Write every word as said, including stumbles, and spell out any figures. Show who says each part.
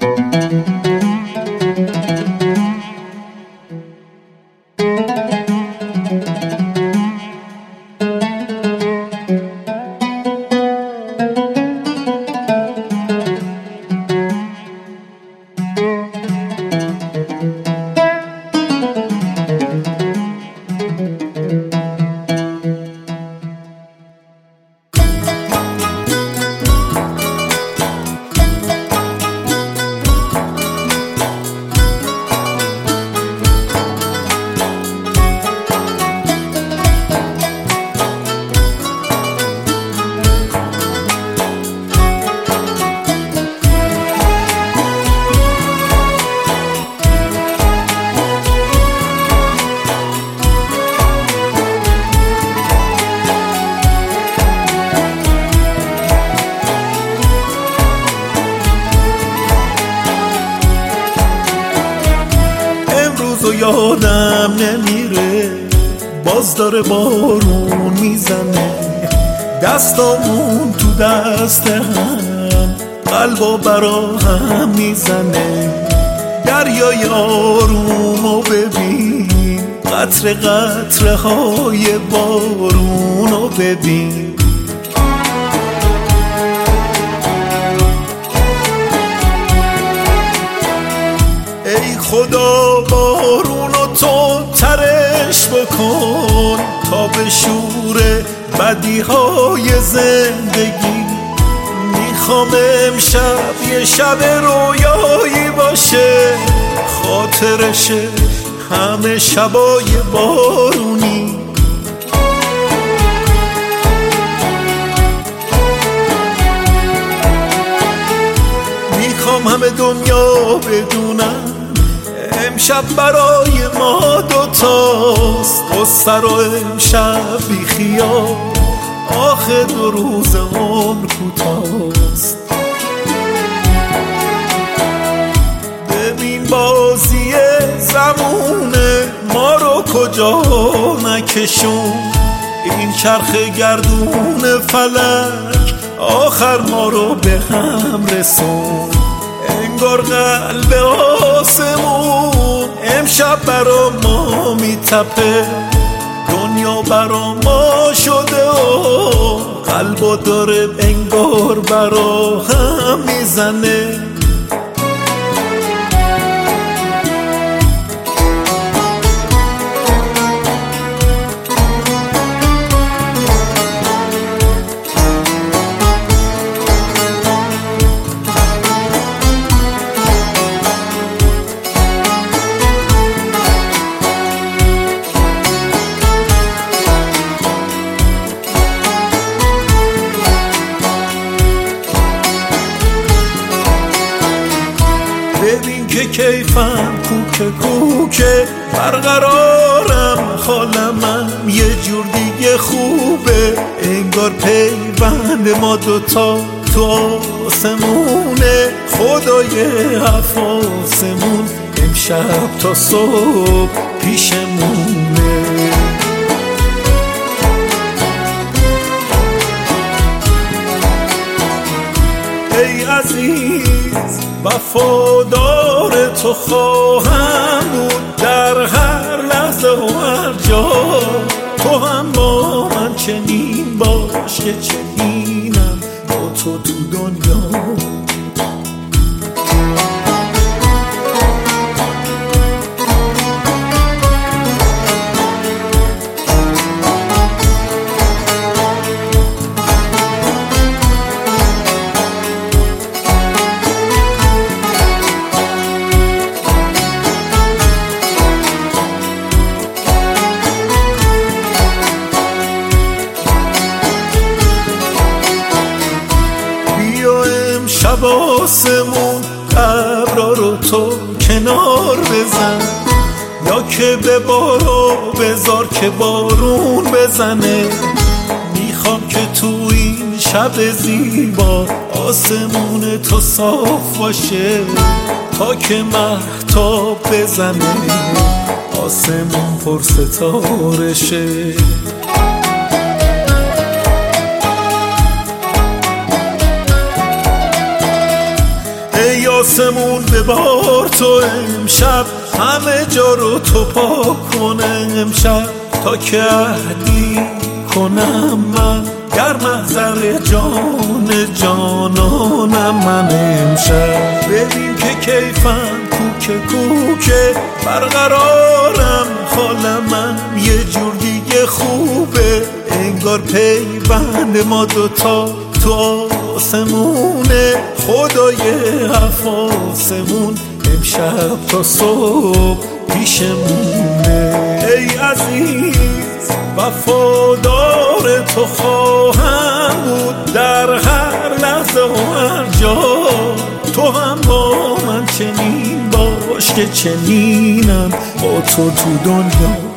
Speaker 1: یادم نمیره باز داره بارون میزنه، دستامون تو دست هم قلبا برا هم میزنه. دریای آرومو ببین، قطره قطره های بارونو ببین. ای خدا بارونو تو ترش بکن تا به شور بدیهای زندگی. میخوام امشب یه شب رویایی باشه، خاطرشه همه شبای بارونی. میخوام همه دنیا بدونن امشب برای ما دوتاست. قصه رو امشب بی خیال، آخه دو روز عمر کوتاست. ببین بازی زمونه ما رو کجا نکشون، این چرخ گردون فلک آخر ما رو به هم رسون. انگار قلب آسمون امشب برا ما میتپه، دنیا برا ما شده و قلبا داره انگار برا هم میزنه. ببین که کیفم کوکه کوکه برقرارم، حالمم یه جور دیگه خوبه. انگار پیوند ما دوتا تو آسمونه، خدای حفاظمون امشب تا صبح پیشمونه. ای عزیز وفادار تو خواهم بود در هر لحظه و هر جا. تو هم با من چنین باش که چنینم با تو تو دنیا. شب آسمون ابرا رو تو کنار بزن، یا که به بارو بذار که بارون بزنه. میخوام که تو این شب زیبا آسمون تو صاف باشه، تا که مهتاب بزنه آسمون پر ستاره شه. آسمون ببار تو امشب، همه جا رو تو پاک کن امشب، تا که عهدی کنم من در محضر جان جانانم من امشب. ببین که کیفم کوکه کوکه برقرارم، حال من یه جور دیگه خوبه، انگار پیوند ما دوتا تو آسمونه، خدای حفاظمون امشب تا صبح پیشمونه. ای عزیز وفادار تو خواهم بود در هر لحظه و هر جا، تو هم با من چنین باش که چنینم با تو تو دنیا